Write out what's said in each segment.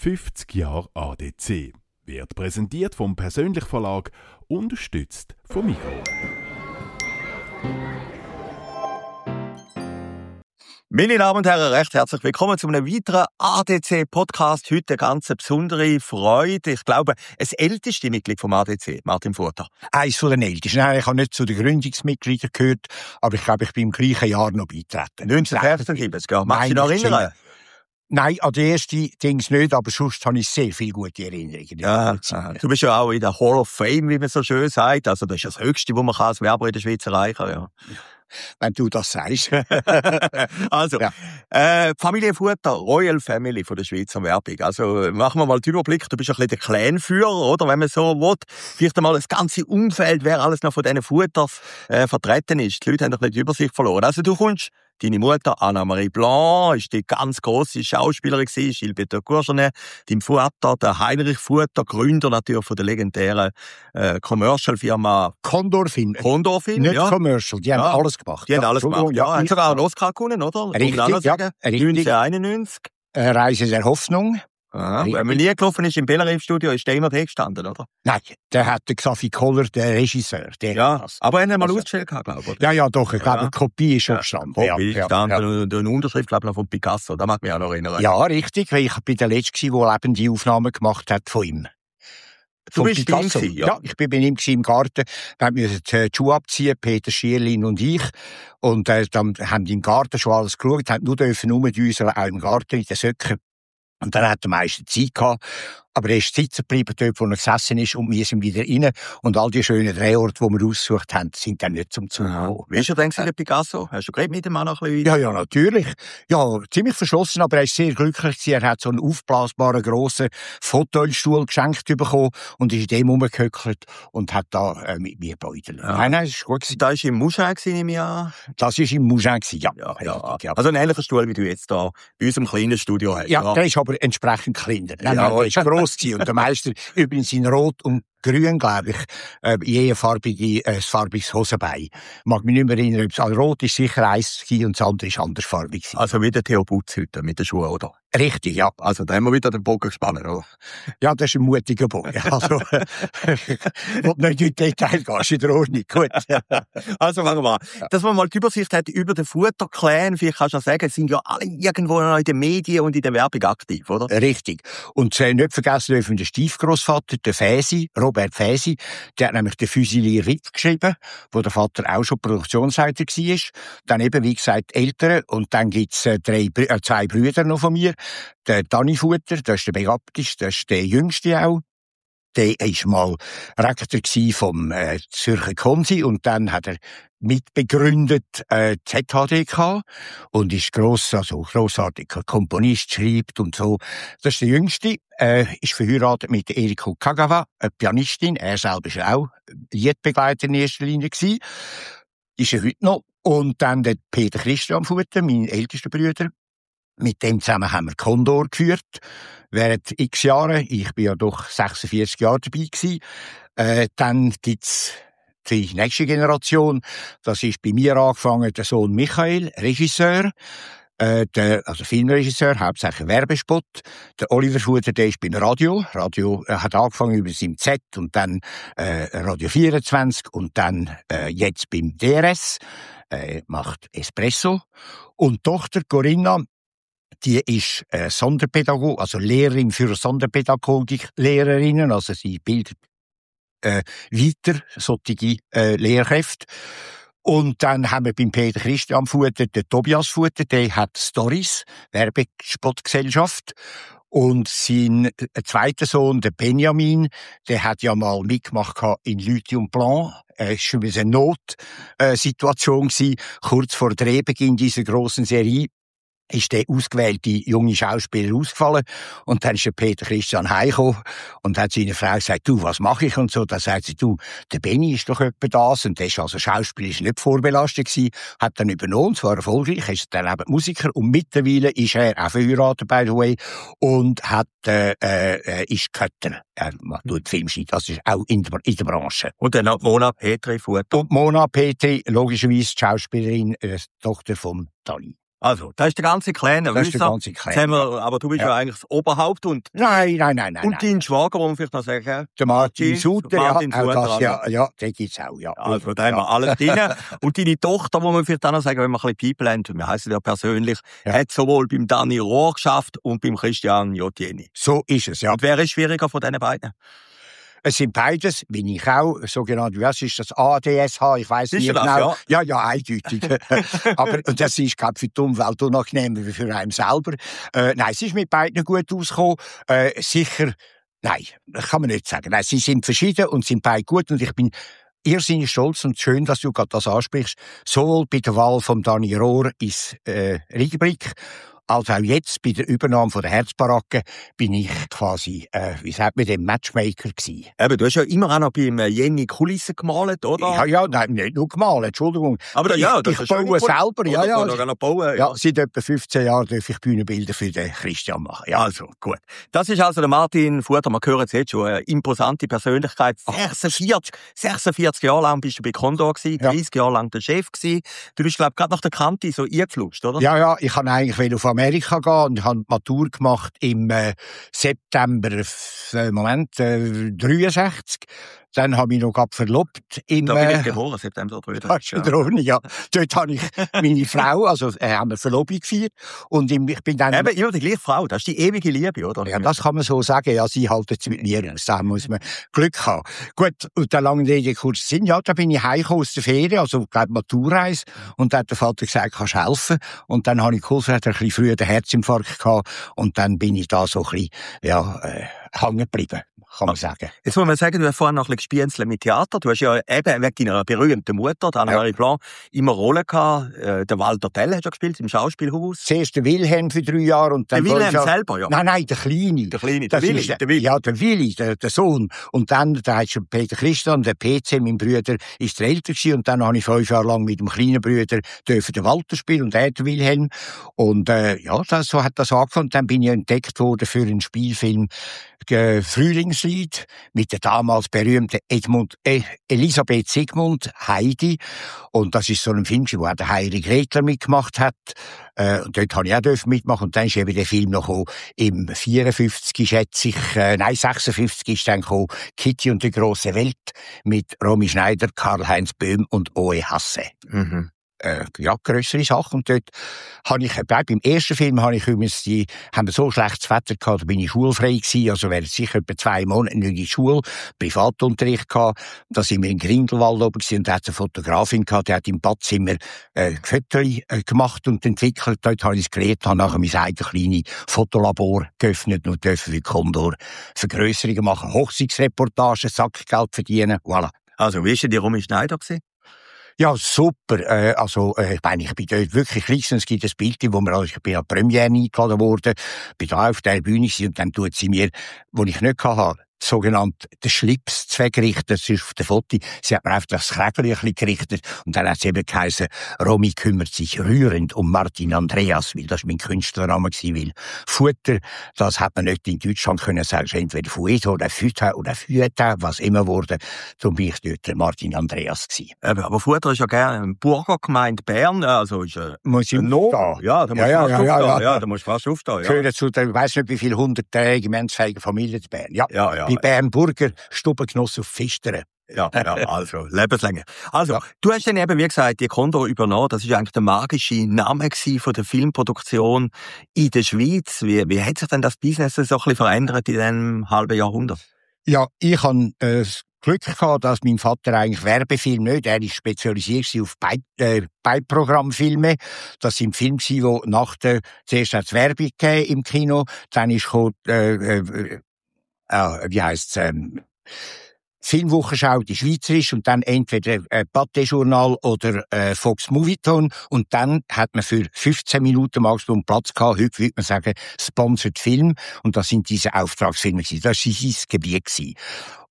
50 Jahre ADC. Wird präsentiert vom Persönlich Verlag, unterstützt vom Migros. Meine Damen und Herren, recht herzlich willkommen zu einem weiteren ADC-Podcast. Heute eine ganz besondere Freude. Ich glaube, das älteste Mitglied vom ADC, Martin Furter. Eines von den Ältesten. Nein, ich habe nicht zu den Gründungsmitgliedern gehört, aber ich glaube, ich bin im gleichen Jahr noch beitreten. 1976, ja. Magst du dich noch erinnern? Nein, an die erste Dings nicht, aber sonst habe ich sehr viele gute Erinnerungen. Ja, du bist ja auch in der Hall of Fame, wie man so schön sagt. Also das ist das Höchste, was man als Werber in der Schweiz erreichen kann. Ja. Wenn du das sagst. Also, ja. Familie Furter, Royal Family von der Schweizer Werbung. Also, machen wir mal den Überblick. Du bist ein bisschen der Clanführer, oder? Wenn man so will. Vielleicht einmal das ganze Umfeld, wer alles noch von diesen Futters vertreten ist. Die Leute haben doch nicht die Übersicht verloren. Also, du kommst, deine Mutter, Anna-Marie Blanc, ist die ganz grosse Schauspielerin gewesen, Gilles de Courgenay. Dein Vater, der Heinrich Furter, Gründer natürlich von der legendären Commercial-Firma Condor-Film. Nicht ja. Commercial, die haben alles gemacht. Die haben alles gemacht, ja. Haben sogar einen Oscar gewonnen, oder? Richtig, ja. 1991. Reise der Hoffnung. Wenn man nie gelaufen ist im Bellerive-Studio, ist der immer da gestanden, oder? Nein, der hat den Xavi Koller, der Regisseur. Ja, aber er hat mal ausgestellt, glaube ich. Ja, doch, ich glaube, eine Kopie ist schon gestanden. Kopie ist gestanden, eine Unterschrift, glaube ich, noch von Picasso, da mag mich auch noch erinnern. Ja, richtig, weil ich bin der Letzte, der lebende Aufnahmen gemacht hat von ihm. Du bist bei ihm gewesen, ja? Ja, ich bin bei ihm im Garten. Wir mussten die Schuhe abziehen, Peter Schierlin und ich. Und dann haben die im Garten schon alles geschaut, haben nur rumdüsen, auch im Garten in den Söcken. Und dann hat er meiste Zeit gehabt. Aber er ist sitzen geblieben, dort, wo er gesessen ist, und wir sind wieder rein. Und all die schönen Drehorte, die wir ausgesucht haben, sind dann nicht zum Zuhören. Wie ist er denn der Picasso? Hast du geredet mit dem Mann noch ein bisschen? Ja, natürlich. Ja, ziemlich verschlossen, aber er ist sehr glücklich gewesen. Er hat so einen aufblasbaren, grossen Fotostuhl geschenkt bekommen und ist in dem rumgehöckelt und hat da mit mir beudelt. Ja. Nein, das ist gut gewesen. Da war im Mougin im Jahr? Das war im Mougin, ja. Ja. Also ein ähnlicher Stuhl, wie du jetzt da bei unserem kleinen Studio hast. Ja, der ist aber entsprechend kleiner. Nein, der ist gross gewesen. Und der Meister übrigens in Rot und Grün, glaube ich, je farbiges Hosenbein. Mag mich nicht mehr erinnern, also Rot ist sicher eins und das andere ist andersfarbig. Also wie der Theo Butz heute mit den Schuhen, oder? Richtig, ja. Also da haben wir wieder den Bogen gespannt, oder? Ja, das ist ein mutiger Bogen. Also, ich will nicht in Detail gehen, ist in der Ordnung. Gut. Also fangen wir an. Dass man mal die Übersicht hat über den Futter-Clan, vielleicht kannst du sagen, sind ja alle irgendwo noch in den Medien und in der Werbung aktiv, oder? Richtig. Und nicht vergessen dürfen den Stiefgroßvater, der Fäsi, Robert Fäsi, der hat nämlich den Füsilier Ritt geschrieben, wo der Vater auch schon Produktionsleiter war. Dann eben, wie gesagt, Eltern. Und dann gibt's zwei Brüder noch von mir. Der Dani Futter, das ist der begabteste, das ist der jüngste auch. Der war mal Rektor vom Zürcher Konsi und dann hat er mitbegründet ZHDK und ist grossartiger Komponist, schreibt und so. Das ist der Jüngste, ist verheiratet mit Eriko Kagawa, eine Pianistin. Er selber war auch Liedbegleiter in erster Linie gewesen. Ist er heute noch. Und dann der Peter Christian Futter, mein ältester Bruder. Mit dem zusammen haben wir Condor geführt, während x Jahre. Ich bin ja doch 46 Jahre dabei gewesen. Dann gibt's die nächste Generation. Das ist bei mir angefangen, der Sohn Michael, Regisseur. Also Filmregisseur, hauptsächlich Werbespot. Der Oliver Futter, der ist beim Radio. Radio hat angefangen über SIM Z und dann Radio 24 und dann jetzt beim DRS. Macht Espresso. Und Tochter Corinna, die ist Sonderpädagogin, also Lehrerin für Sonderpädagogik, Lehrerinnen, also sie bildet weiter solche Lehrkräfte. Und dann haben wir beim Peter Christian Futter den Tobias Futter, der hat Stories, Werbespotgesellschaft. Und sein zweiter Sohn, der Benjamin, der hat ja mal mitgemacht in Lithium Blanc. Es war eine Notsituation gewesen, kurz vor Drehbeginn dieser grossen Serie. Ist der ausgewählte junge Schauspieler ausgefallen. Und dann ist der Peter Christian heimgekommen und hat seine Frau gesagt, du, was mache ich? Und so, da sagt sie, du, der Benni ist doch etwa das. Und der ist also schauspielerisch nicht vorbelastet gewesen, hat dann übernommen, zwar erfolgreich, ist dann eben Musiker und mittlerweile ist er auch verheiratet, by the way, und hat, ist Kötter. Er tut Filmschnitt, also ist auch in der Branche. Und dann hat Mona Petri Futter. Und Mona Petri, logischerweise die Schauspielerin, Tochter von Dani. Also, das ist der ganze Clan, Das ist der ganze Clan. Aber du bist ja eigentlich das Oberhaupt und Nein. und dein Schwager, wo man vielleicht noch sagen, Der Martin Suter, Martin Suter, auch das, ja, den gibt's auch, ja. also, da haben wir alles drin. Und deine Tochter, wo man vielleicht auch noch sagen, wenn wir ein bisschen People haben, wir heissen ja persönlich, hat sowohl beim Dani Rohr geschafft und beim Christian Jotieni. So ist es, ja. Und wer ist schwieriger von diesen beiden? Es sind beides, bin ich auch, sogenannt, was ist das, ADSH, ich weiss nicht Ist das, genau. Ja, eindeutig. Aber das ist, glaube ich, für die Umwelt unangenehmer wie für einen selber. Nein, es ist mit beiden gut ausgekommen. Sicher, nein, kann man nicht sagen. Nein, sie sind verschieden und sind beide gut und ich bin irrsinnig stolz und schön, dass du gerade das ansprichst, sowohl bei der Wahl von Dani Rohr ins Riegenblick, als auch jetzt bei der Übernahme von der Herzbaracke bin ich quasi, wie sagt man, dem Matchmaker gewesen. Eben, du hast ja immer auch noch beim Jenny Kulissen gemalt, oder? Ja, nein, nicht nur gemalt, Entschuldigung. Aber ja, das ich ist baue selber, ja. Noch bauen, Ja, seit etwa 15 Jahren darf ich Bühnenbilder für den Christian machen. Ja. Also, gut. Das ist also der Martin Futter, man hört es jetzt schon, eine imposante Persönlichkeit. 46 Jahre lang bist du bei Condor gewesen, 30 Jahre lang der Chef gewesen. Du bist, glaube ich, gerade nach der Kante so eingefluscht, oder? Ja, ich kann eigentlich auf Amerika gehen und habe die Matur gemacht im September, 63. Dann habe ich noch verlobt. Da bin ich geboren, September 63. Ja. Dort habe ich meine Frau, also haben wir Verlobung gefeiert. Und ich bin dann... Eben, immer die gleiche Frau, das ist die ewige Liebe, oder? Ja, das kann man so sagen. Ja, sie halten es mit mir aus. Da muss man Glück haben. Gut, und der lange Rede, kurz Sinn. Ja, da bin ich heimgekommen aus der Ferien, also, glaube Maturreise. Und da hat der Vater gesagt, kannst helfen. Und dann habe ich geholfen, hat er ein bisschen früher den Herzinfarkt gehabt. Und dann bin ich da so ein bisschen, hängen geblieben, kann man sagen. Jetzt muss man sagen, du hast vorhin noch ein bisschen gespienzelt mit Theater. Du hast ja eben wegen deiner berühmten Mutter, Anne-Marie Blanc, immer Rollen gehabt. Der Walter Tell hast du gespielt im Schauspielhaus. Zuerst der Wilhelm für 3 Jahre und dann... Der Wilhelm selber, ja? Nein, der Kleine. Der Willi. Ja, der Willi, der Sohn. Und dann, da hat schon Peter Christian, der PC, mein Bruder, ist der Älter gewesen. Und dann habe ich 5 Jahre lang mit dem kleinen Bruder den Walter spielen und er der Wilhelm. Und so hat das angefangen. Dann bin ich entdeckt worden für einen Spielfilm Frühlingslied mit der damals berühmten Elisabeth Sigmund, Heidi. Und das ist so ein Film, wo auch der Heiri Gretler mitgemacht hat. Und dort habe ich auch mitmachen. Und dann ist eben der Film noch gekommen. Im 54, schätze ich, 56 ist dann gekommen, Kitty und die große Welt mit Romy Schneider, Karl-Heinz Böhm und Oe Hasse. Mhm. Grössere Sachen. Und dort habe ich, beim ersten Film haben wir so schlechtes Wetter gehabt, da bin ich schulfrei gewesen, also während sicher etwa 2 Monate nicht in die Schule, Privatunterricht gehabt. Da sind wir in Grindelwald oben gewesen und da hat eine Fotografin gehabt, die hat im Badzimmer Fotos gemacht und entwickelt. Dort habe ich es gelernt, habe nachher mein eigenes kleines Fotolabor geöffnet und dürfen für Condor Vergrösserungen machen, Hochzeitsreportagen, Sackgeld verdienen, voilà. Also, wie war denn die Romy Schneider gewesen? Ja, super. Ich bin dort wirklich klein. Es gibt ein Bild, ich bin an die Premiere eingeladen worden, bin da auf der Bühne gewesen, und dann tut sie mir, wo ich nicht hatte, sogenannt den Schlips zu verrichten. Das ist auf der Foto. Sie hat mir einfach das Krägel ein bisschen gerichtet. Und dann hat es eben geheißen, Romy kümmert sich rührend um Martin Andreas, weil das mein Künstlername gewesen, weil Futter, das hat man nicht in Deutschland können sagen, entweder Fuet oder Futter oder Fueta, was immer wurde. Darum bin ich dort der Martin Andreas gewesen. Aber Futter ist ja gerne eine Burgergemeinde Bern, also ist muss ich aufstehen? Ja, da musst du fast aufstehen. Ja, da musst du fast aufstehen. Ja. Gehören zu der, ich weiss nicht, wie viele 100-jährigen menschenfähigen Familien in Bern. Ja. Bei Bernburger Stubengenoss auf Fistern. Ja, also, lebenslänger. Also, du hast dann eben, wie gesagt, die Condor übernommen. Das ist eigentlich der magische Name von der Filmproduktion in der Schweiz. Wie hat sich denn das Business so ein bisschen verändert in diesem halben Jahrhundert? Ja, ich habe Glück gehabt, dass mein Vater eigentlich Werbefilm nicht, er ist spezialisiert auf Beiprogrammfilme. Das sind Filme, die zuerst hat es Werbung gegeben im Kino, dann ist Filmwochenschau, die Schweizerisch, und dann entweder Pathé-Journal oder Fox Movietone. Und dann hat man für 15 Minuten Maximum Platz gehabt. Heute würde man sagen, Sponsored Film. Und das sind diese Auftragsfilme gewesen. Das war sein Gebiet gewesen.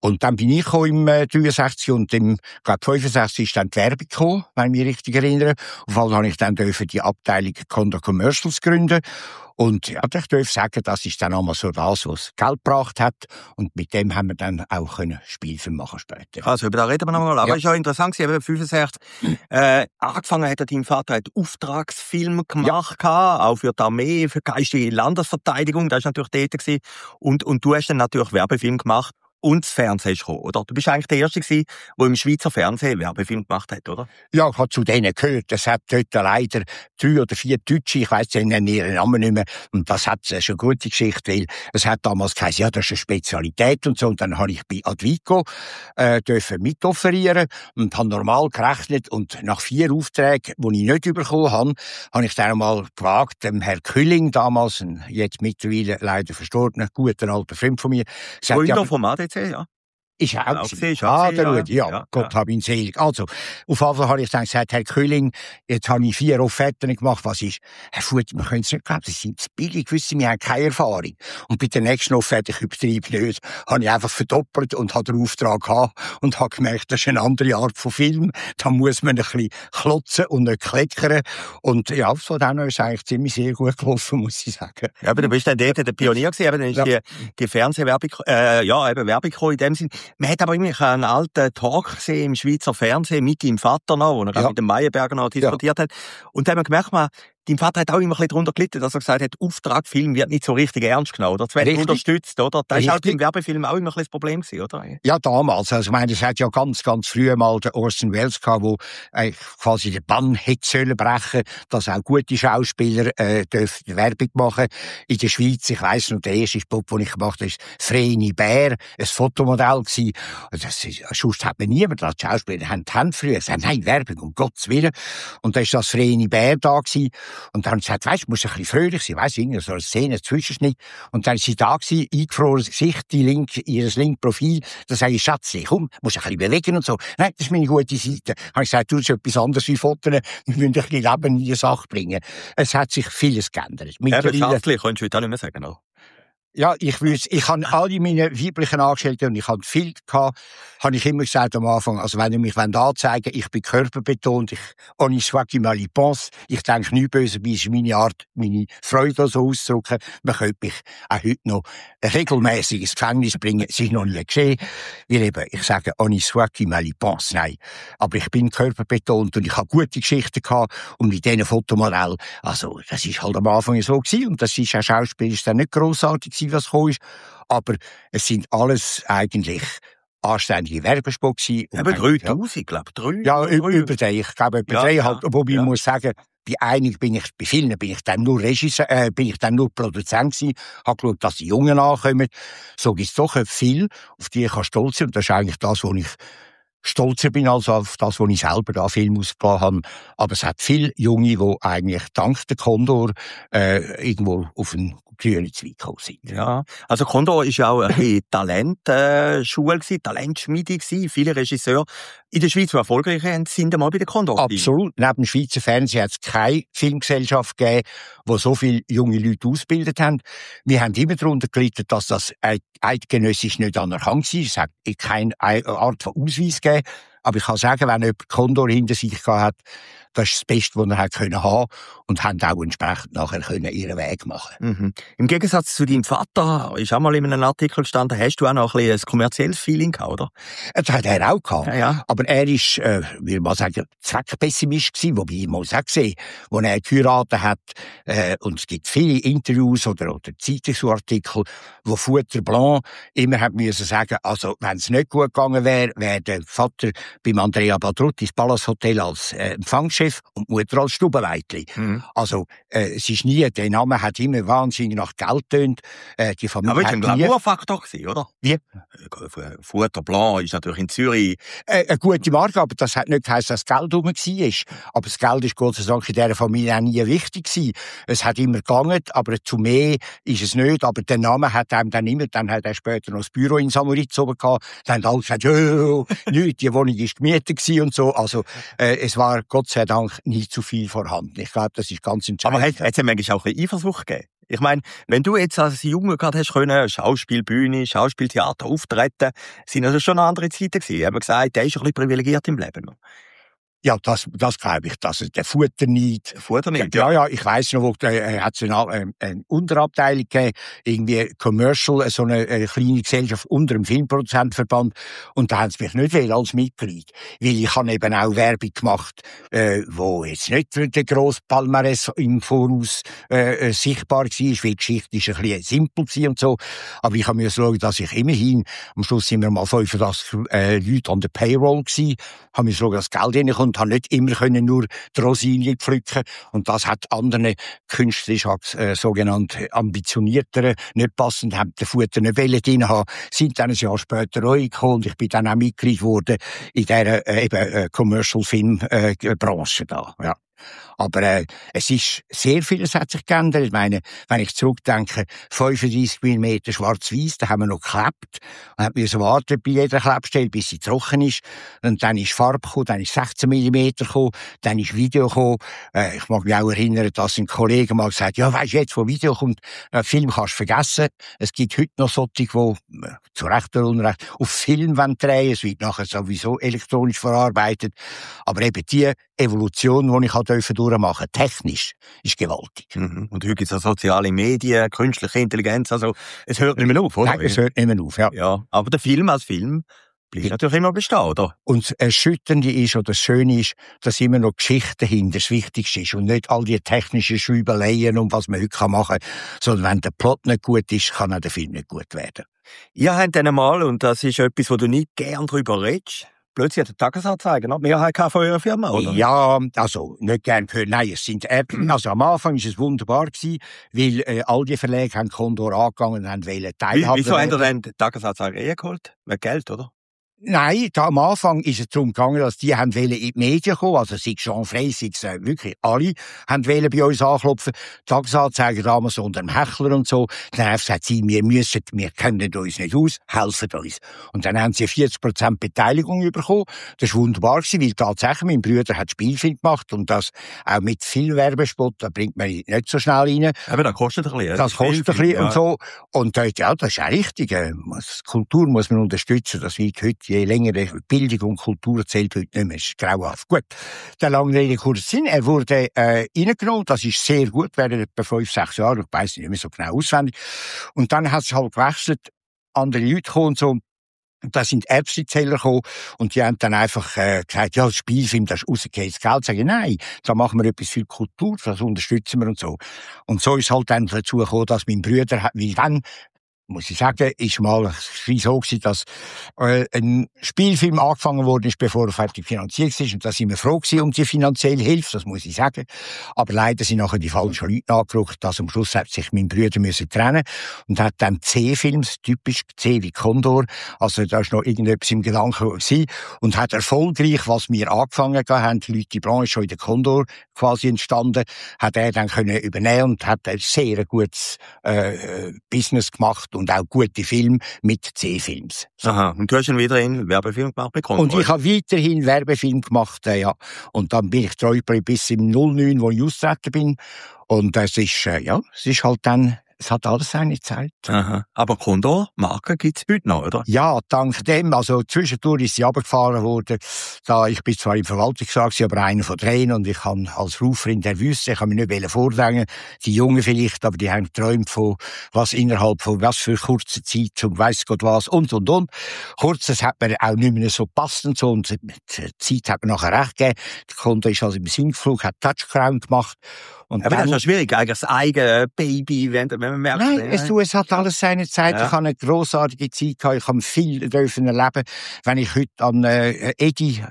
Und dann bin ich im 63 und im, glaube 65 ist dann die Werbung gekommen, wenn ich mich richtig erinnere. Auf jeden Fall habe ich dann die Abteilung Condor Commercials gründen. Und ja, ich darf sagen, das ist dann einmal so das, was Geld gebracht hat. Und mit dem haben wir dann auch Spielfilme machen später. Also, über da reden wir nochmal. Aber Ja. es ist ja interessant, Sie haben 65 angefangen, hat dein Vater hat Auftragsfilme gemacht, auch für die Armee, für geistige Landesverteidigung, das war natürlich dort gewesen. Und du hast dann natürlich Werbefilm gemacht. Und das Fernsehen ist gekommen, oder? Du bist eigentlich der Erste gewesen, der im Schweizer Fernsehen Werbefilm gemacht hat, oder? Ja, ich habe zu denen gehört. Es hat dort leider 3 oder 4 Deutsche, ich weiss ihren Namen nicht mehr. Und das hat schon eine gute Geschichte, weil es hat damals geheißen, ja, das ist eine Spezialität und so. Und dann habe ich bei Advico dürfen mitofferieren und habe normal gerechnet. Und nach 4 Aufträgen, die ich nicht bekommen habe, habe ich dann einmal gewagt, dem Herr Külling damals, ein jetzt mittlerweile leider verstorbener, guter alter Freund von mir, gesagt, Gründer vom ADC, ja. ist er auch Auch gewesen. gesehen, Der Rudi, ja. Gott hab ihn selig. Also, auf jeden Fall habe ich dann gesagt, Herr Külling, jetzt habe ich 4 Offerten gemacht, was ist? Herr Futhi, wir können es nicht glauben, Sie sind zu billig, wissen, wir haben keine Erfahrung. Und bei der nächsten Offerte, ich übertreibe nicht, habe ich einfach verdoppelt und habe den Auftrag gehabt und habe gemerkt, das ist eine andere Art von Film. Da muss man ein bisschen klotzen und nicht kleckern. Und ja, so dann ist es eigentlich ziemlich sehr gut gelaufen, muss ich sagen. Ja, aber du bist dann dort der Pionier gewesen, eben, dann ist die Fernsehwerbung, eben Werbung gekommen in dem Sinn. Man hat aber irgendwie einen alten Talk gesehen im Schweizer Fernsehen mit deinem Vater noch, wo er mit dem Meyerberger noch diskutiert hat. Und da haben wir gemerkt, dein Vater hat auch immer ein bisschen darunter gelitten, dass er gesagt hat, Auftragfilm wird nicht so richtig ernst genommen, oder? Es wird unterstützt, oder? Das ist auch im Werbefilm auch immer ein bisschen das Problem gewesen, oder? Ja, damals. Also, ich meine, es hat ja ganz, ganz früh mal den Orson Welles gehabt, wo quasi den Bann hätte sollen brechen, dass auch gute Schauspieler dürfen Werbung machen. In der Schweiz, ich weiss noch, der erste Spot, den ich gemacht habe, ist Vreni Bär, ein Fotomodell gewesen. Das ist, sonst hat man niemand, als Schauspieler haben die Hände früher gesagt, nein, Werbung, um Gottes Willen. Und da ist das Vreni Bär da gewesen. Und dann haben sie gesagt, weisst, du musst ein bisschen fröhlich sein, weisst, irgendwie so eine Szene, ein Zwischenschnitt. Und dann ist sie da gewesen, eingefrorenes Gesicht, ihr linke Profil. Da sage ich, Schatzi, komm, musst ein bisschen bewegen und so. Nein, das ist meine gute Seite. Habe ich gesagt, du hast etwas anderes wie Fotos, wir müssen ein bisschen Leben in die Sache bringen. Es hat sich vieles geändert. Eben, Schatzli, könntest du heute auch nicht mehr sagen, oder? Ja, ich habe alle meine weiblichen Angestellten, und ich hatte viel gehabt, habe ich immer gesagt am Anfang, also wenn ihr mich anzeigen wollt, ich bin körperbetont, on y soit qui mal y pense, ich denke nichts böse, wie ist meine Art, meine Freude so auszudrücken, man könnte mich auch heute noch regelmäßig ins Gefängnis bringen, es ist noch nie geschehen, weil eben, ich sage on y soit qui mal y pense, nein, aber ich bin körperbetont und ich habe gute Geschichten gehabt und mit diesen Fotomodellen, also das ist halt am Anfang so gewesen und das ist auch Schauspiel, ist dann nicht grossartig was gekommen ist, aber es sind alles eigentlich anständige Werbespots gewesen. Eben 3000, glaube ich. 3? Ja, über 3. Ich glaube, etwa 3 halt. Wobei ich muss sagen, bei einigen bei vielen bin ich dann nur bin ich dann nur Produzent gewesen, habe geschaut, dass die Jungen ankommen. So gibt's doch viel, auf die ich stolz sein. Und das ist eigentlich das, wo ich stolzer bin als auf das, was ich selber da Film ausgelassen habe. Aber es hat viele Junge, die eigentlich dank der Condor irgendwo auf einen grünen Zweig gekommen sind. Ja, also Condor ist ja auch eine Talentschule gewesen, Talentschmiede gewesen. Viele Regisseure in der Schweiz, die erfolgreich sind, einmal bei der Condor. Absolut. Neben dem Schweizer Fernsehen hat es keine Filmgesellschaft gegeben, die so viele junge Leute ausgebildet haben. Wir haben immer darunter gelitten, dass das eidgenössisch nicht anerkannt war. Es hat keine Art von Ausweis gegeben. Aber ich kann sagen, wenn jemand Condor hinter sich hat, das ist das Beste, was er haben können und haben auch entsprechend nachher können ihren Weg machen. Mhm. Im Gegensatz zu deinem Vater, ist auch mal in einem Artikel gestanden, hast du auch noch ein kommerzielles Feeling gehabt, oder? Das hat er auch gehabt. Ja. Aber er ist, wie man sagen, Zweckpessimist gewesen, wobei ich muss auch sehen, wo er geheiratet hat, und es gibt viele Interviews oder Zeitungsartikel, wo Futter Blanc immer hat müssen sagen, also, wenn es nicht gut gegangen wäre, wäre der Vater beim Andrea Badrutti ins Palace Hotel als Empfangschef und die Mutter als Stubenleitli. Mhm. Also, es ist nie, der Name hat immer wahnsinnig nach Geld getönt. Die Familie aber es war ein Glamour-Faktor, oder? Wie? Futter Blanc ist natürlich in Zürich. Eine gute Marke, aber das hat nicht geheißen, dass das Geld rum war. Aber das Geld ist Gott sei Dank in dieser Familie auch nie wichtig gewesen. Es hat immer gegangen, aber zu mehr ist es nicht. Aber der Name hat einem dann immer, dann hat er später noch das Büro in Samoritz oben gehabt. Dann haben alle gesagt, nichts, die Wohnung ist gemietet gewesen und so. Also, es war Gott sei Dank nie zu viel vorhanden. Ich glaube, das ist ganz entscheidend. Aber hat es ja manchmal auch ein bisschen Eifersucht gegeben? Ich meine, wenn du jetzt als Junge gerade hast können, Schauspielbühne, Schauspieltheater auftreten, sind das schon andere Zeiten gewesen. Ich habe gesagt, der ist ein bisschen privilegiert im Leben. Ja, das glaube ich, dass der Futterneid. Futterneid, ja. Ich weiss noch, wo hat es eine Unterabteilung gegeben, irgendwie Commercial, so eine kleine Gesellschaft unter dem Filmproduzentenverband. Und da haben sie mich nicht als Mitglied. Weil ich habe eben auch Werbung gemacht, wo jetzt nicht der grosse Palmares im Voraus sichtbar war, weil die Geschichte ist ein bisschen simpel gewesen und so. Aber ich habe mir schauen, dass ich immerhin, am Schluss sind wir mal 85 Leute an der Payroll gewesen, habe mir schauen, dass Geld reinkommt, habe nicht immer können nur die Rosinen pflücken. Und das hat anderen künstlerisch sogenannt ambitionierteren nicht passend, haben den Futter nicht drin haben, sind dann ein Jahr später auch gekommen und ich bin dann auch Mitglied geworden in dieser Commercial-Film-Branche da, ja. Aber es ist sehr vieles hat sich geändert. Ich meine, wenn ich zurückdenke, 35 mm schwarz-weiß, da haben wir noch geklebt. Und haben müssen warten bei jeder Klebstelle, bis sie trocken ist. Und dann ist Farbe gekommen, dann ist 16 mm gekommen, dann ist Video gekommen. Ich mag mich auch erinnern, dass ein Kollege mal gesagt hat, ja, weisst du, jetzt, wo Video kommt, Film kannst du vergessen. Es gibt heute noch solche, die zu Recht oder Unrecht auf Film drehen wollen. Es wird nachher sowieso elektronisch verarbeitet. Aber eben die Evolution, die ich durchmachen technisch, ist gewaltig. Mhm. Und heute gibt es soziale Medien, künstliche Intelligenz, also es hört nicht mehr auf, oder? Nein, es hört nicht mehr auf, ja. Ja, aber der Film als Film bleibt natürlich immer bestehen, oder? Und das Erschütternde ist, oder das Schöne ist, dass immer noch Geschichte dahinter das Wichtigste ist und nicht all die technischen Schreibeleien und was man heute machen kann, sondern wenn der Plot nicht gut ist, kann auch der Film nicht gut werden. Ihr habt dann einmal, und das ist etwas, wo du nicht gern drüber redest, plötzlich hat der Tagesanzeiger noch Mehrheit von eurer Firma, oder? Ja, also, nicht gern gehört. Nein, es sind also am Anfang ist es wunderbar gewesen, weil all die Verlage haben Condor angegangen und haben teilhaben. Wieso haben ihr dann den Tagesanzeiger geholt? Wegen Geld, oder? Nein, da am Anfang ist es darum gegangen, dass die haben in die Medien kommen, also sei es Jean Frey, sei es wirklich alle, haben bei uns anklopfen, Tagesanzeiger damals unter dem Hechler und so. Dann haben sie gesagt, wir kennen uns nicht aus, helfen uns. Und dann haben sie 40% Beteiligung bekommen. Das war wunderbar gewesen, weil tatsächlich mein Bruder hat Spielfilm gemacht und das auch mit viel Werbespot, da bringt man nicht so schnell rein. Aber das kostet ein bisschen. Das kostet ein bisschen, ja. Und so. Und ja, das ist auch richtig. Kultur muss man unterstützen, das wird heute je länger Bildung und Kultur zählt heute nicht mehr, ist grauhaft. Gut, der lange Rede, kurzer Sinn, er wurde reingenommen, das ist sehr gut, während etwa 5-6 Jahre, ich weiss nicht mehr so genau auswendig. Und dann hat es halt gewechselt, andere Leute gekommen und so. Und da sind Erbsenzähler gekommen und die haben dann einfach gesagt, ja, das Spielfilm, das ist rausgehend Geld. Sag ich, nein, da machen wir etwas für Kultur, das unterstützen wir und so. Und so ist halt dann dazu gekommen, dass mein Bruder, weil dann, muss ich sagen, ist mal so gewesen, dass ein Spielfilm angefangen worden ist, bevor er fertig finanziert ist. Und da sind wir froh gewesen um die finanzielle Hilfe, das muss ich sagen. Aber leider sind nachher die falschen Leute angerückt, dass am Schluss hat sich mein Bruder müssen trennen und hat dann C-Films, typisch C wie Condor, also da ist noch irgendetwas im Gedanken gewesen, und hat erfolgreich, was wir angefangen haben, die Leute, die Branche schon in der Condor quasi entstanden, hat er dann können übernehmen und hat ein sehr gutes Business gemacht und auch gute Filme mit C-Films. Aha, und du hast dann wieder einen Werbefilm gemacht bekommen? Und ich habe weiterhin Werbefilm gemacht, ja. Und dann bin ich treu bis im 09, wo ich ausgetreten bin. Und es ist halt dann, es hat alles seine Zeit. Aha. Aber Condor, Marke gibt's heute noch, oder? Ja, dank dem, also zwischendurch ist sie runtergefahren worden. Ich bin zwar im Verwaltungsrat, aber einer von drei, und ich kann als Ruferin der Wüste, ich kann mir nicht vordrängen, die Jungen vielleicht, aber die haben geträumt von was innerhalb von was für kurzer Zeit und weiss Gott was und. Kurz, das hat mir auch nicht mehr so passt und so, und die Zeit hat mir nachher recht gegeben. Der Kunde ist also im Sinkflug, hat Touchcrown gemacht. Und aber das ist ja schwierig, eigentlich das eigene Baby, wenn man merkt. Nein, es hat alles seine Zeit. Ja. Ich habe eine grossartige Zeit gehabt, ich habe viel dürfen erleben. Wenn ich heute an Edi,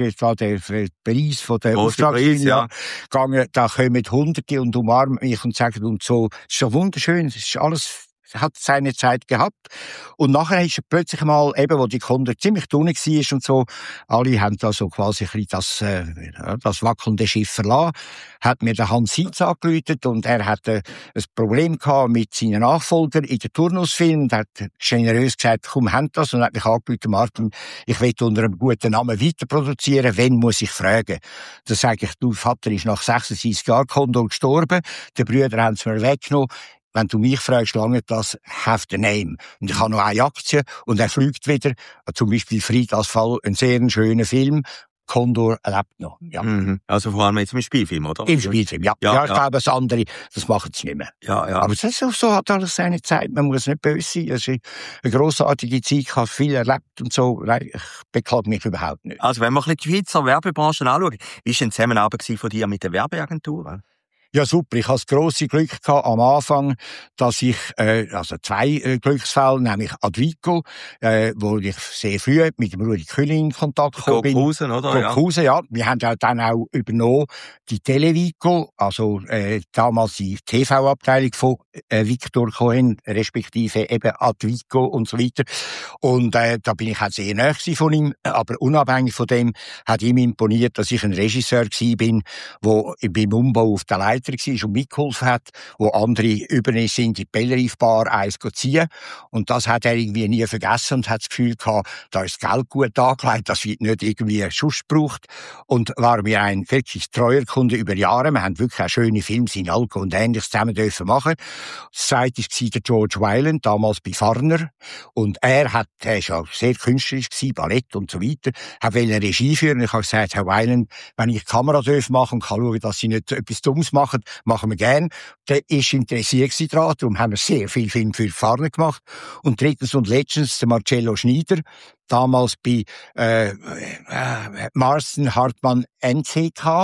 der Preis von der Auftragsfilme gegangen, da kommen Hunderte und umarmen mich und sagen, und so, es ist so wunderschön, es ist alles, hat seine Zeit gehabt. Und nachher ist plötzlich mal, eben, wo die Kunde ziemlich dunkel war und so, alle haben da so quasi ein bisschen das wackelnde Schiff verlassen, hat mir der Hans Sietz angerufen und er hatte ein Problem gehabt mit seinen Nachfolgern in den Turnusfilmen und hat generös gesagt, komm, haben das, und hat mich angerufen, Martin, ich will unter einem guten Namen weiter produzieren, wen muss ich fragen? Da sage ich, du, Vater ist nach 36 Jahren Condor gestorben, die Brüder haben es mir weggenommen, wenn du mich fragst, lange das have the name. Und ich habe noch eine Aktie und er fliegt wieder. Zum Beispiel Fridas Fall, ein sehr schöner Film. Condor lebt noch, ja. Also vor allem jetzt im Spielfilm, oder? Im Spielfilm, ja. Ja, ich glaube, das andere, das machen sie nicht mehr. Ja. Aber das ist so hat alles seine Zeit. Man muss nicht böse sein. Es ist eine grossartige Zeit, ich habe viel erlebt und so. Nein, ich beklage mich überhaupt nicht. Also wenn wir ein bisschen die Schweizer Werbebranche anschauen, wie war denn die Zusammenarbeit von dir mit der Werbeagentur? Ja, super. Ich hatte das grosse Glück gehabt am Anfang, dass ich, also zwei Glücksfälle, nämlich Advico, wo ich sehr früh mit dem Rudi Kühling in Kontakt gekommen bin. Gockhausen, oder? Gockhausen, ja. Wir haben ja dann auch übernommen die Televico, also damals die TV-Abteilung von Victor Cohen, respektive eben Advico und so weiter. Und da bin ich auch sehr nahe von ihm, aber unabhängig von dem hat ihm imponiert, dass ich ein Regisseur gewesen bin, der beim Umbau auf der Leiter war und mitgeholfen hat, wo andere übernehmen sind, die Bellrief-Bar eins ziehen. Und das hat er irgendwie nie vergessen und hat das Gefühl gehabt, da ist Geld gut angelegt, das wird nicht irgendwie Schuss gebraucht. Und war mir ein wirklich treuer Kunde über Jahre. Wir haben wirklich auch schöne Filme, Sinalco und Ähnliches zusammen dürfen machen. Das zweite war der George Weiland, damals bei Farner. Und er ist ja sehr künstlerisch gewesen, Ballett und so weiter. Er wollte eine Regie führen. Ich habe gesagt, Herr Weiland, wenn ich die Kamera machen und kann schauen, dass Sie nicht etwas Dummes machen wir gern. Der ist interessiert daran, darum haben wir sehr viel Film für Farner gemacht. Und drittens und letztens der Marcello Schneider, damals bei Marston Hartmann NCK,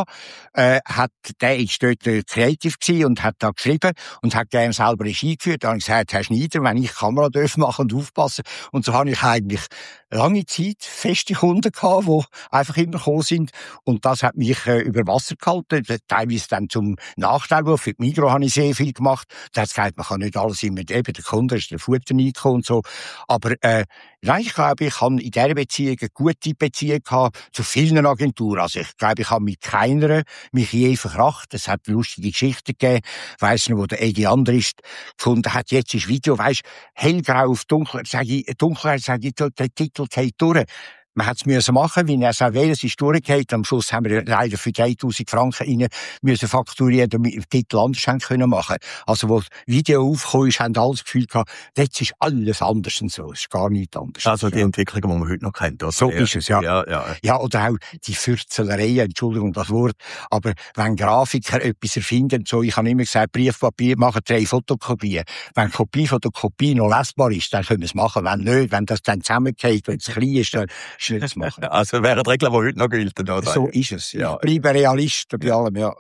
der ist dort kreativ gewesen und hat da geschrieben und hat gerne selber Regie geführt. Da habe ich gesagt, Herr Schneider, wenn ich Kamera machen und aufpassen. Und so habe ich eigentlich lange Zeit feste Kunden gehabt, die einfach immer gekommen sind. Und das hat mich über Wasser gehalten. Teilweise dann zum Nachteil. Für die Migros habe ich sehr viel gemacht. Da hat es gesagt, man kann nicht alles immer, eben der Kunde ist der Futter reingekommen und so. Aber, nein, ich glaube, ich habe in dieser Beziehung eine gute Beziehung gehabt zu vielen Agenturen. Also ich glaube, ich habe mit keiner mich je verkracht. Es hat lustige Geschichten gegeben. Ich weiss noch, wo der Eddie Andrist gefunden hat, jetzt ist Video, weisst, hellgrau auf Dunkelheit, sage ich, der Titel geht durch. Man hat es machen, wie er es auch will, es ist durchgefallen. Am Schluss haben wir leider für 3000 Franken rein müssen fakturieren, damit wir den Titel anders haben können machen. Also, wo das Video aufgekommen ist, haben alle das Gefühl gehabt, jetzt ist alles anders und so. Es ist gar nichts anders. Also, die Entwicklung, die man heute noch kennt. Oder? So ist es, ja. Ja, oder auch die Fürzelerei, Entschuldigung das Wort. Aber wenn Grafiker etwas erfinden, so, ich habe immer gesagt, Briefpapier machen 3 Fotokopien. Wenn Kopie von der Kopie noch lesbar ist, dann können wir es machen. Wenn nicht, wenn das dann zusammengeht, wenn es klein ist, dann nicht zu machen. Also wären Regeln, die heute noch gelten, oder? So ist es. Ja. Ich bleibe Realist bei allem, ja.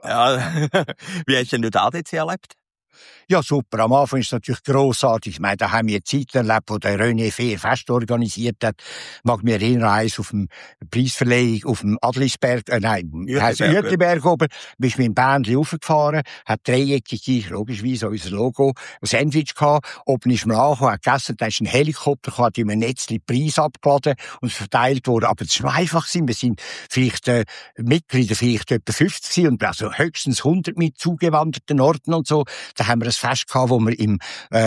Wie hast du denn ADC erlebt? Ja, super. Am Anfang ist es natürlich grossartig. Ich meine, da haben wir Zeit erlebt, wo der René Fehr Fest organisiert hat. Mag mich erinnern, eins auf dem Preisverleihung auf dem Adlisberg, Uetliberg oben. Bist mit dem Bändchen raufgefahren, hat dreieckige, logischerweise unser Logo, ein Sandwich gehabt. Oben ist man angekommen, hat gegessen, dann ist ein Helikopter gekommen, hat in einem Netzli Preis abgeladen und verteilt worden. Aber es war einfach gewesen. Wir sind vielleicht, Mitglieder vielleicht etwa 50 gewesen und also höchstens 100 mit zugewanderten Orten und so. Da haben wir ein Fest gehabt, wo man im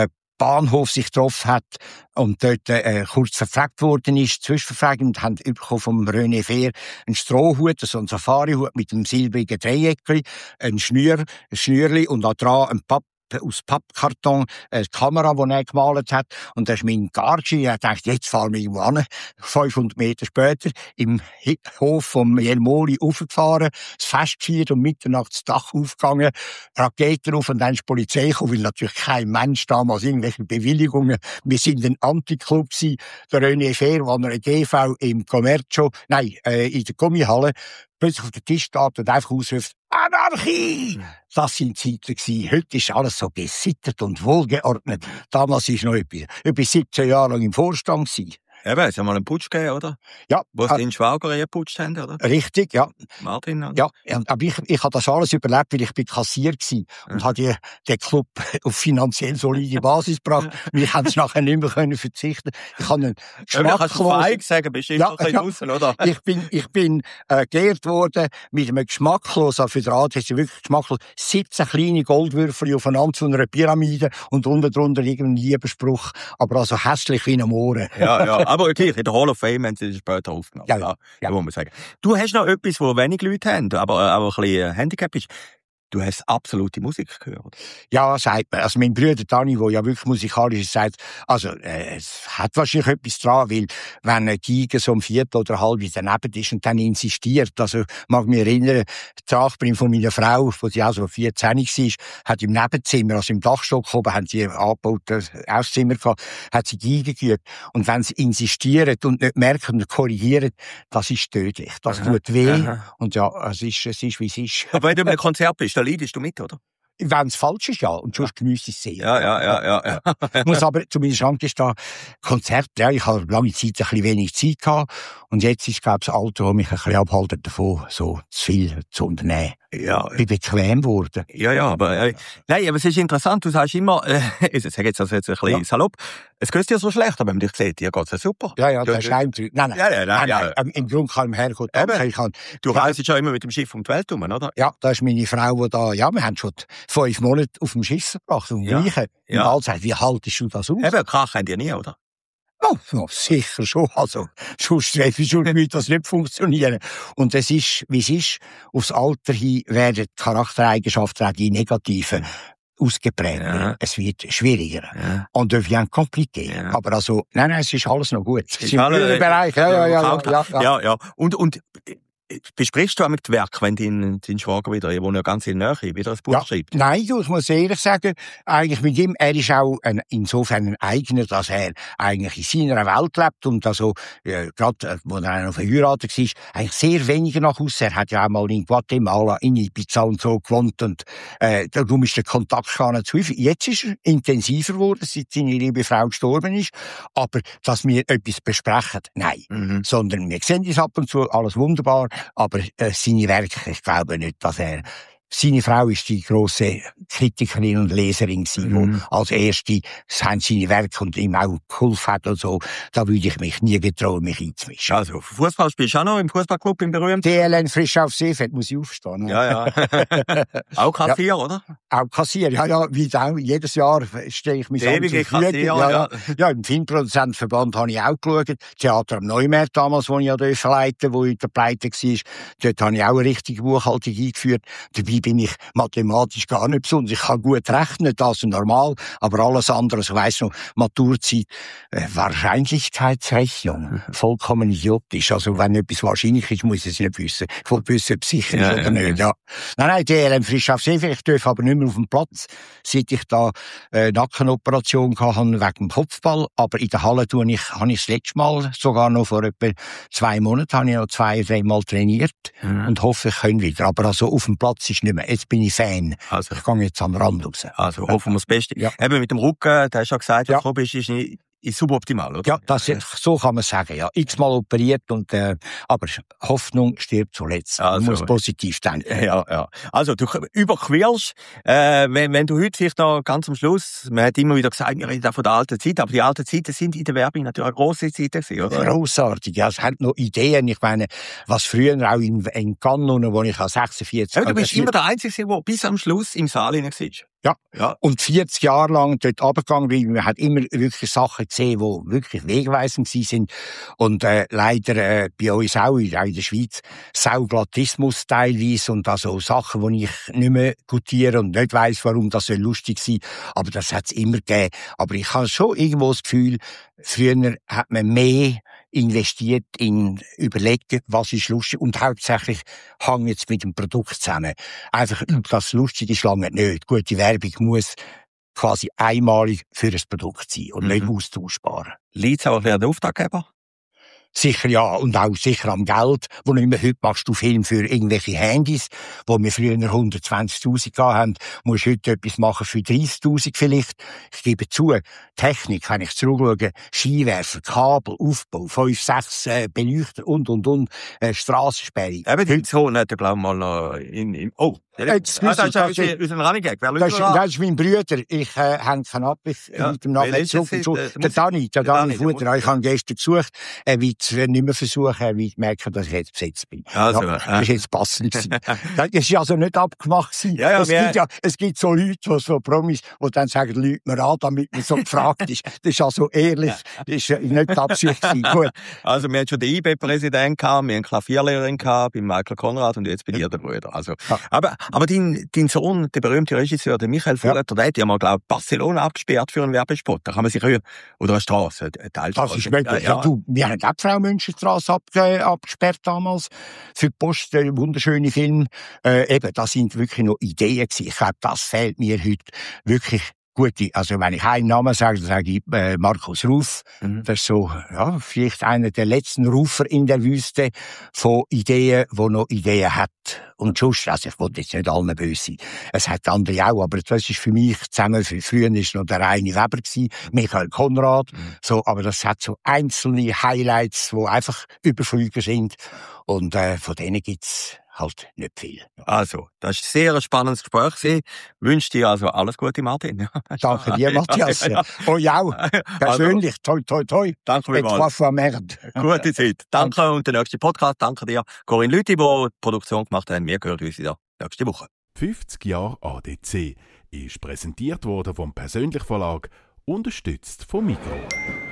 Bahnhof sich getroffen hat und dort kurz verfragt worden ist, Zwischenverfragung, und haben bekommen vom René Fehr einen Strohhut, also einen Safarihut mit einem silbrigen Dreieckli, ein Schnürli und da dran ein aus Pappkarton eine Kamera, die er gemalt hat. Und da ist mein Gargi, er dachte, jetzt fahren wir irgendwo an. 500 Meter später im Hof vom Jelmoli aufgefahren, das Fest gefeiert und Mitternacht das Dach aufgegangen, Raketen auf und dann ist die Polizei gekommen, weil natürlich kein Mensch damals irgendwelche Bewilligungen. Wir sind ein Anticlub gewesen, der René Fehr, wo er GV im Commercio, in der Gummihalle, plötzlich auf den Tisch steht und einfach ausruft, Anarchie! Das sind Zeiten gewesen. Heute ist alles so gesittet und wohlgeordnet. Damals war ich noch etwa 17 Jahre lang im Vorstand gewesen. Eben, es hat mal einen Putsch gegeben, oder? Ja. Wo sie den Schwager geputscht haben, oder? Richtig, ja. Martin, oder? Ja, aber ich habe das alles überlebt, weil ich bin Kassier gewesen und habe den Club auf finanziell solide Basis gebracht. Wir haben es nachher nicht mehr können verzichten. Ich habe einen geschmacklosen... sagen, bist du immer draussen, oder? Ich bin geehrt worden mit einem geschmacklosen, für den Rat ist wirklich geschmacklos, 17 kleine Goldwürfel aufeinander zu einer Pyramide und unten drunter irgendein Liebesspruch, aber also hässlich wie ein Mohren. Ja. Aber okay, in der Hall of Fame haben sie das später aufgenommen. Ja. Muss man sagen. Du hast noch etwas, wo wenig Leute haben, aber auch ein bisschen Handicap ist. Du hast absolute Musik gehört. Ja, sagt man. Also mein Bruder Dani, der ja wirklich musikalisch ist, sagt, also es hat wahrscheinlich etwas dran, weil wenn eine Geige so um Viertel oder halb daneben ist und dann insistiert, also mag mich erinnern, die Nachbarin von meiner Frau, wo sie auch so 14 war, hat im Nebenzimmer, also im Dachstock oben, haben sie angebautes Auszimmer gehabt, hat sie Geige geübt. Und wenn sie insistieren und nicht merken und korrigieren, das ist tödlich. Das tut weh. Und ja, es ist, wie es ist. Aber wenn du in einem Konzert bist, da leidest du mit, oder? Wenn es falsch ist, ja. Und sonst genieße ich es sehr. Ja. Ich muss aber zumindest angestehen, Konzerte, ja, ich habe lange Zeit ein bisschen wenig Zeit gehabt. Und jetzt ist, glaube ich, das Alter, das mich ein bisschen abhaltet davon, so zu viel zu unternehmen. Ja. Ich bin bequem geworden. Ja, aber, nein, aber es ist interessant, du sagst immer, ich sage jetzt also jetzt ein bisschen salopp, es geht dir so schlecht, aber wenn man dich sieht, dir geht's ja super. Ja, das ist Nein. Nein. Im Grunde kann ich mir hergehen. Du reist ja immer mit dem Schiff um die Welt herum, oder? Ja, da ist meine Frau, die da, ja, wir haben schon 5 Monate auf dem Schiff verbracht, und Gleiche. Und alle sagen, wie haltest du das aus? Eben, Krach haben die nie, oder? Oh, sicher schon. Also, sonst würde das nicht funktionieren. Und es ist, wie es ist. Aufs Alter hin werden die Charaktereigenschaften, auch die negativen, ausgeprägt. Ja. Es wird schwieriger. Ja. Und devient compliqué. Ja. Aber also, nein, es ist alles noch gut. Ist im Bereich. Ja. Und besprichst du auch mit dem Werk, wenn dein Schwager wieder, ich wohne ja ganz in der Nähe, wieder ein Buch schreibt? Nein, ich muss ehrlich sagen, eigentlich mit ihm, er ist auch insofern ein Eigener, dass er eigentlich in seiner Welt lebt und also, gerade, wo er noch verheiratet war, eigentlich sehr weniger nach Hause. Er hat ja auch mal in Guatemala, in Ibiza und so gewohnt und, darum ist der Kontakt gar nicht zu häufig. Jetzt ist er intensiver geworden, seit seine liebe Frau gestorben ist. Aber, dass wir etwas besprechen, nein. Sondern wir sehen es ab und zu, alles wunderbar. Aber seine Werke, ich glaube nicht, dass er... Seine Frau ist die grosse Kritikerin und Leserin gewesen, die als erste seine Werke und ihm auch geholfen hat und so. Da würde ich mich nie getrauen, mich einzumischen. Also, Fußball spielst du auch noch im Fußballclub im berühmten? DLN frisch auf Seefeld, muss ich aufstehen. Ne? Ja. Auch Kassier, oder? Auch Kassier, ja. Wie auch, jedes Jahr stelle ich mich an zur Verfügung. Ja, im Filmproduzentenverband habe ich auch geschaut. Theater am Neumarkt damals, wo ich ja leiten, wo ich der Pleite war. Dort habe ich auch eine richtige Buchhaltung eingeführt. Dabei bin ich mathematisch gar nicht besonders. Ich kann gut rechnen, das ist normal, aber alles andere, ich weiss noch, Maturzeit, Wahrscheinlichkeitsrechnung, vollkommen idiotisch. Also wenn etwas wahrscheinlich ist, muss ich es nicht wissen. Ich will wissen, ob es sicher ist oder nicht. Ja. Nein, DLM frisch auf See, ich darf aber nicht mehr auf dem Platz, seit ich da Nackenoperation hatte wegen dem Kopfball, aber in der Halle habe ich das letzte Mal, sogar noch vor etwa 2 Monaten, habe ich noch 2-3 Mal trainiert und hoffe, ich kann wieder. Aber also auf dem Platz ist nicht mehr. Jetzt bin ich Fan. Also, ich gehe jetzt am Rand raus. Also hoffen wir das Beste. Ja. Eben mit dem Rücken, da hast du ja gesagt, was du bist, ist nicht suboptimal, oder? Ja, so kann man sagen, ja. X-mal operiert und, aber Hoffnung stirbt zuletzt. Also, man muss positiv denken. Ja. Also, du überquirlst, wenn du heute vielleicht noch ganz am Schluss, man hat immer wieder gesagt, wir reden da von der alten Zeit, aber die alten Zeiten sind in der Werbung natürlich eine grosse Zeit gewesen, oder? Grossartig, ja. Es hat noch Ideen. Ich meine, was früher auch in Canon, wo ich 46... Ja, du bist immer der Einzige, der bis am Schluss im Saal hinein war. Ja. Und 40 Jahre lang dort runtergegangen, weil man hat immer wirklich Sachen gesehen, die wirklich wegweisend sind. Und leider bei uns auch in der Schweiz Sauglatismus teilweise und also Sachen, die ich nicht mehr gutiere und nicht weiss, warum das so lustig sein. Aber das hat es immer gegeben. Aber ich habe schon irgendwo das Gefühl, früher hat man mehr investiert in überlegen, was ist lustig und hauptsächlich hängt jetzt mit dem Produkt zusammen. Einfach, das Lustige ist lange nicht. Gute Werbung muss quasi einmalig für das Produkt sein und nicht austauschbar. Liegt es auch an den Auftraggeber? Sicher ja, und auch sicher am Geld, wo nicht mehr heute machst du Film für irgendwelche Handys, wo wir früher 120.000 haben, musst du heute etwas machen für 30.000 vielleicht. Ich gebe zu, Technik, wenn ich zurückschaue, Skiwerfer, Kabel, Aufbau, 5, 6 Beleuchter und, Strassensperre. Eben, die Sohn hat ja, glaube ich, mal noch das ist ein Running Gag. Das ist mein Bruder. Ich hänge ab mit dem Namen. Der Dani Futter. Ich habe gestern gesucht, wie jetzt nicht mehr versuchen, weil ich merke, dass ich jetzt besetzt bin. Also, ja, das ist jetzt passend gewesen. Das ist also nicht abgemacht gewesen. Es gibt so Leute, die so Promis, die dann sagen, Leute mir an, damit man so gefragt ist. Das ist also ehrlich, das ist nicht die Absicht gewesen. Gut. Also, wir hatten schon den IB-Präsidenten gehabt, wir hatten eine Klavierlehrerin gehabt, bei Michael Konrad und jetzt bei dir der Bruder. Also, aber dein Sohn, der berühmte Regisseur, der Michael Furter, der hat ja mal, glaube ich, Barcelona abgesperrt für einen Werbespot. Da kann man sich hören. Oder eine Straße, eine Teilstraße. Das ist möglich. Ja. Du, wir haben auch die Frau Münsterstrasse abgesperrt damals. Für die Post, der wunderschöne Film. Eben, das sind wirklich noch Ideen gewesen. Ich glaube, das fehlt mir heute wirklich. Gute, also wenn ich einen Namen sage, dann sage ich Markus Ruf. Das ist so, ja, vielleicht einer der letzten Rufer in der Wüste von Ideen, wo noch Ideen hat. Und sonst, also ich wollte jetzt nicht allen böse sein. Es hat andere auch, aber das ist für mich zusammen, früher ist noch der Reini Weber gewesen, Michael Konrad, so, aber das hat so einzelne Highlights, die einfach Überflüge sind. Und von denen gibt's halt nicht viel. Also, das war ein sehr spannendes Gespräch. Ich wünsche dir also alles Gute, Martin. Danke dir, Matthias. Euch auch. Persönlich. Toi, toi, toi. Danke vielmals. Gute Zeit. Danke und der nächste Podcast. Danke dir, Corinne Lüthi, die die Produktion gemacht haben. Wir hören uns wieder nächste Woche. 50 Jahre ADC ist präsentiert worden vom Persönlich Verlag, unterstützt von Migros.